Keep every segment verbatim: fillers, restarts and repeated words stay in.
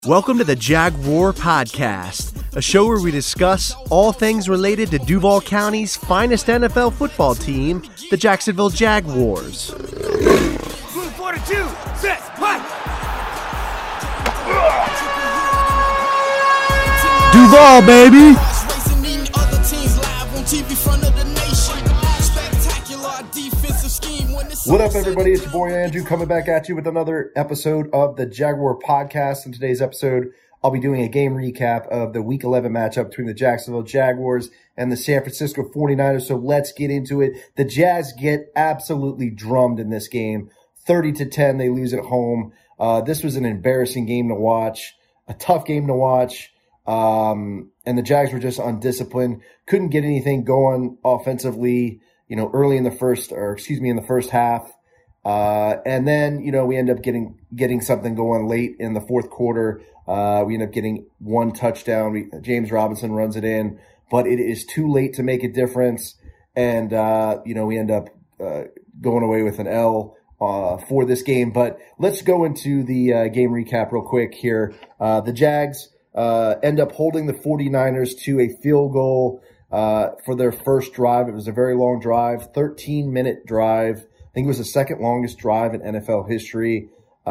Welcome to the Jag War Podcast, a show where we discuss all things related to Duval County's finest N F L football team, the Jacksonville Jaguars. Move forty-two, set, fight! Duval, baby! What up, everybody? It's your boy Andrew coming back at you with another episode of the Jaguar Podcast. In today's episode, I'll be doing a game recap of the Week eleven matchup between the Jacksonville Jaguars and the San Francisco forty-niners. So let's get into it. The Jags get absolutely drummed in this game. thirty to ten, they lose at home. Uh, this was an embarrassing game to watch, a tough game to watch. Um, and the Jags were just undisciplined. Couldn't get anything going offensively, you know, early in the first, or excuse me, in the first half. Uh, and then, you know, we end up getting, getting something going late in the fourth quarter. Uh, we end up getting one touchdown. We, James Robinson runs it in, but it is too late to make a difference. And, uh, you know, we end up, uh, going away with an L, uh, for this game. But let's go into the, uh, game recap real quick here. Uh, the Jags, uh, end up holding the forty-niners to a field goal, uh, for their first drive. It was a very long drive, thirteen minute drive. I think it was the second longest drive in N F L history.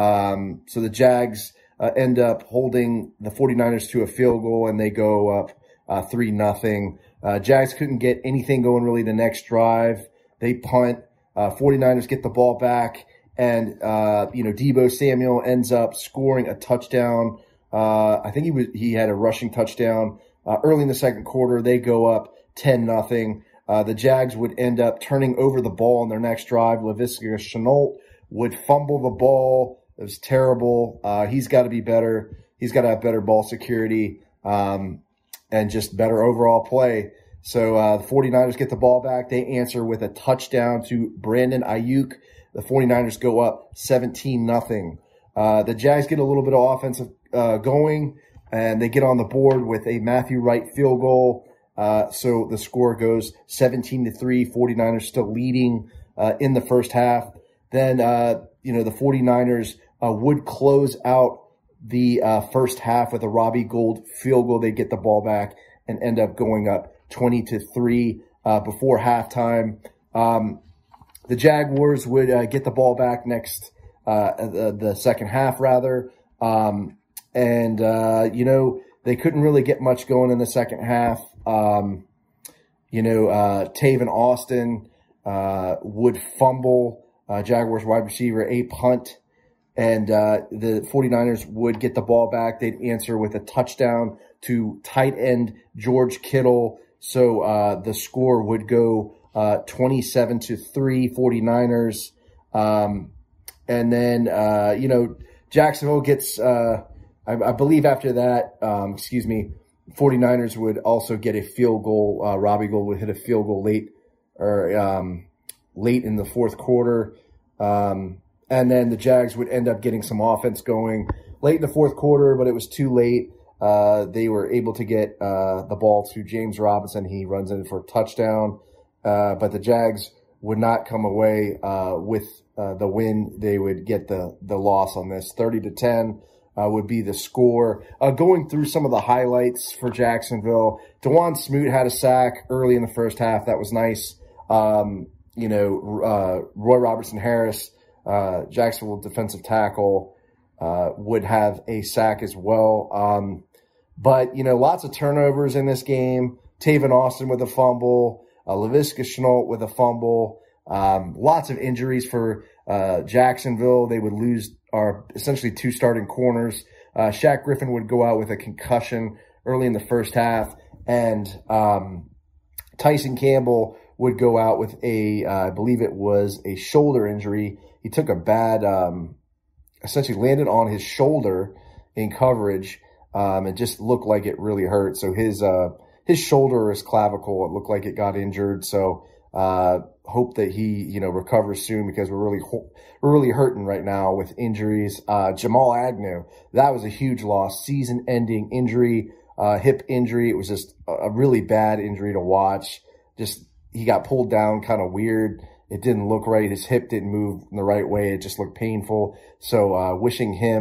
Um, so the Jags uh, end up holding the forty-niners to a field goal, and they go up uh, three nothing. Uh, Jags couldn't get anything going really the next drive. They punt. Uh, forty-niners get the ball back, and uh, you know, Deebo Samuel ends up scoring a touchdown. Uh, I think he was he had a rushing touchdown uh, early in the second quarter. They go up ten nothing. Uh, the Jags would end up turning over the ball in their next drive. Laviska Shenault would fumble the ball. It was terrible. Uh, he's got to be better. He's got to have better ball security um, and just better overall play. So uh, the forty-niners get the ball back. They answer with a touchdown to Brandon Ayuk. The forty-niners go up seventeen nothing. Uh, the Jags get a little bit of offensive uh, going, and they get on the board with a Matthew Wright field goal. Uh, so the score goes seventeen to three, forty-niners still leading, uh, in the first half. Then, uh, you know, the forty-niners, uh, would close out the, uh, first half with a Robbie Gould field goal. They get the ball back and end up going up twenty to three, uh, before halftime. Um, the Jaguars would, uh, get the ball back next, uh, the, the second half rather. Um, and, uh, you know, they couldn't really get much going in the second half. Um, you know, uh, Tavon Austin, uh, would fumble, uh, Jaguars wide receiver, a punt, and, uh, the forty-niners would get the ball back. They'd answer with a touchdown to tight end George Kittle. So, uh, the score would go, uh, twenty-seven to three, forty-niners. Um, and then, uh, you know, Jacksonville gets, uh, I, I believe after that, um, excuse me, forty-niners would also get a field goal. Uh, Robbie Gould would hit a field goal late or um, late in the fourth quarter. Um, and then the Jags would end up getting some offense going late in the fourth quarter, but it was too late. Uh, they were able to get uh, the ball to James Robinson. He runs in for a touchdown. Uh, but the Jags would not come away uh, with uh, the win. They would get the, the loss on this. thirty to ten. Uh, would be the score. Uh, going through some of the highlights for Jacksonville, DeJuan Smoot had a sack early in the first half. That was nice. Um, you know, uh, Roy Robertson Harris, uh, Jacksonville defensive tackle, uh, would have a sack as well. Um, but, you know, lots of turnovers in this game. Tavon Austin with a fumble, uh, Laviska Shenault with a fumble. Um, lots of injuries for uh, Jacksonville. They would lose our essentially two starting corners. Uh, Shaq Griffin would go out with a concussion early in the first half, and um, Tyson Campbell would go out with a, uh, I believe it was a shoulder injury. He took a bad, um, essentially landed on his shoulder in coverage, um, and just looked like it really hurt. So his uh, his shoulder or his clavicle, it looked like it got injured. So uh, hope that he, you know, recovers soon, because we're really, we're really hurting right now with injuries. Uh, Jamal Agnew, that was a huge loss, season ending injury, uh, hip injury. It was just a really bad injury to watch. Just, he got pulled down kind of weird. It didn't look right. His hip didn't move in the right way. It just looked painful. So, uh, wishing him,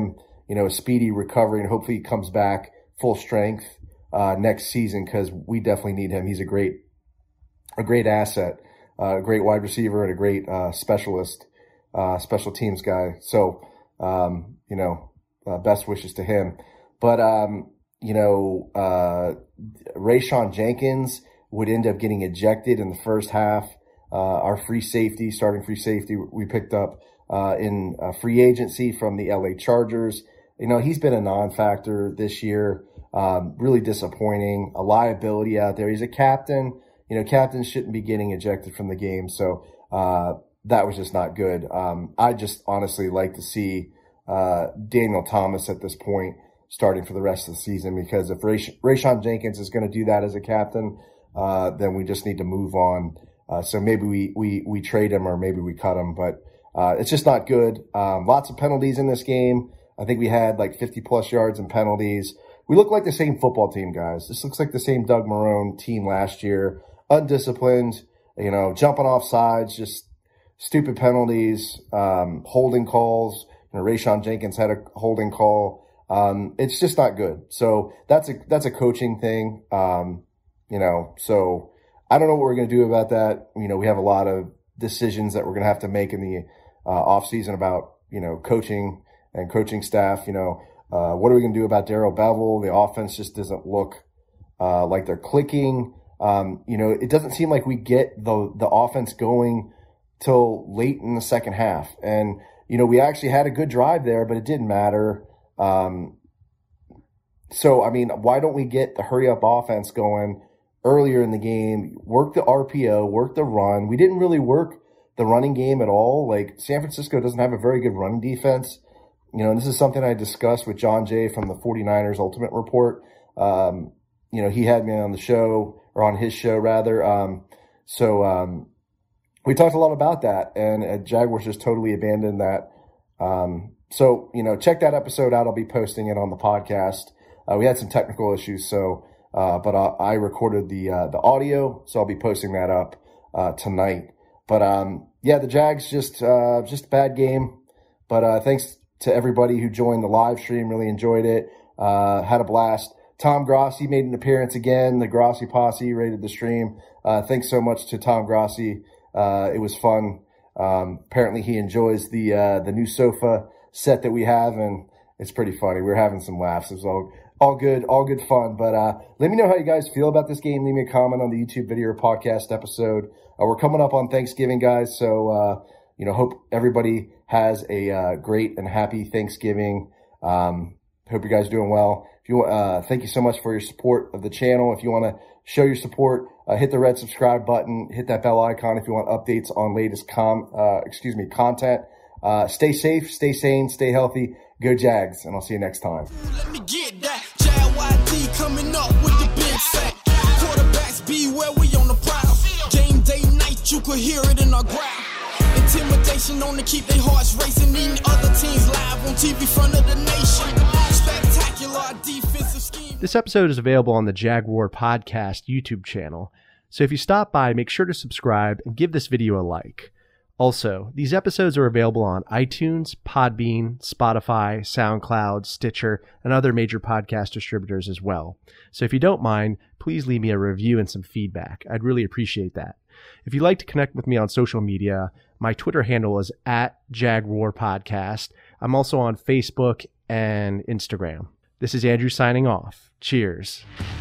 you know, a speedy recovery, and hopefully he comes back full strength uh, next season, because we definitely need him. He's a great, a great asset, uh, a great wide receiver, and a great uh, specialist, uh, special teams guy. So, um, you know, uh, best wishes to him. But, um, you know, uh, Rayshawn Jenkins would end up getting ejected in the first half. Uh, our free safety, starting free safety, we picked up uh, in uh, free agency from the L A Chargers. You know, he's been a non-factor this year. Um, really disappointing. A liability out there. He's a captain. You know, captains shouldn't be getting ejected from the game. So uh, that was just not good. Um, I just honestly like to see uh, Daniel Thomas at this point starting for the rest of the season, because if Ray- Rayshawn Jenkins is going to do that as a captain, uh, then we just need to move on. Uh, so maybe we, we, we trade him, or maybe we cut him, but uh, it's just not good. Um, lots of penalties in this game. I think we had like fifty plus yards in penalties. We look like the same football team, guys. This looks like the same Doug Marrone team last year. Undisciplined, you know, jumping off sides, just stupid penalties, um, holding calls. You know, Rayshawn Jenkins had a holding call. Um, it's just not good. So that's a, that's a coaching thing. Um, you know, so I don't know what we're going to do about that. You know, we have a lot of decisions that we're going to have to make in the, uh, off season about, you know, coaching and coaching staff. You know, uh, what are we going to do about Darrell Bevell? The offense just doesn't look, uh, like they're clicking. Um, you know, it doesn't seem like we get the, the offense going till late in the second half. And, you know, we actually had a good drive there, but it didn't matter. Um, so, I mean, why don't we get the hurry up offense going earlier in the game, work the R P O, work the run? We didn't really work the running game at all. Like, San Francisco doesn't have a very good running defense. You know, and this is something I discussed with John Jay from the 49ers Ultimate Report. Um, you know, he had me on the show, or on his show rather. Um, so, um, we talked a lot about that, and uh, Jaguars just totally abandoned that. Um, So, you know, check that episode out. I'll be posting it on the podcast. Uh, we had some technical issues, so, uh, but I, I recorded the, uh, the audio, so I'll be posting that up, uh, tonight. But, um, yeah, the Jags just, uh, just a bad game. But, uh, thanks to everybody who joined the live stream. Really enjoyed it. Uh, had a blast. Tom Grossi made an appearance again. The Grossi Posse rated the stream. Uh, thanks so much to Tom Grossi. Uh, it was fun. Um, apparently he enjoys the, uh, the new sofa set that we have, and it's pretty funny. We're having some laughs. It was all, all good, all good fun. But uh, let me know how you guys feel about this game. Leave me a comment on the YouTube video or podcast episode. Uh, we're coming up on Thanksgiving, guys, so uh, you know, hope everybody has a uh, great and happy Thanksgiving. Um, hope you guys are doing well. If you uh, thank you so much for your support of the channel. If you want to show your support, uh, hit the red subscribe button, hit that bell icon if you want updates on latest com, uh, excuse me, content. Uh, stay safe, stay sane, stay healthy. Go Jags, and I'll see you next time. Let me get that. J Y D coming up with the big sack. Quarterbacks beware, we on the prowl. Game day night, you could hear it in our growl. Intimidation on to keep their hearts racing. Eating other teams live on T V front of the nation. Spectacular defensive scheme. This episode is available on the Jaguar Podcast YouTube channel, so if you stop by, make sure to subscribe and give this video a like. Also, these episodes are available on iTunes, Podbean, Spotify, SoundCloud, Stitcher, and other major podcast distributors as well. So if you don't mind, please leave me a review and some feedback. I'd really appreciate that. If you'd like to connect with me on social media, my Twitter handle is at Jaguar Podcast. I'm also on Facebook and Instagram. This is Andrew signing off. Cheers.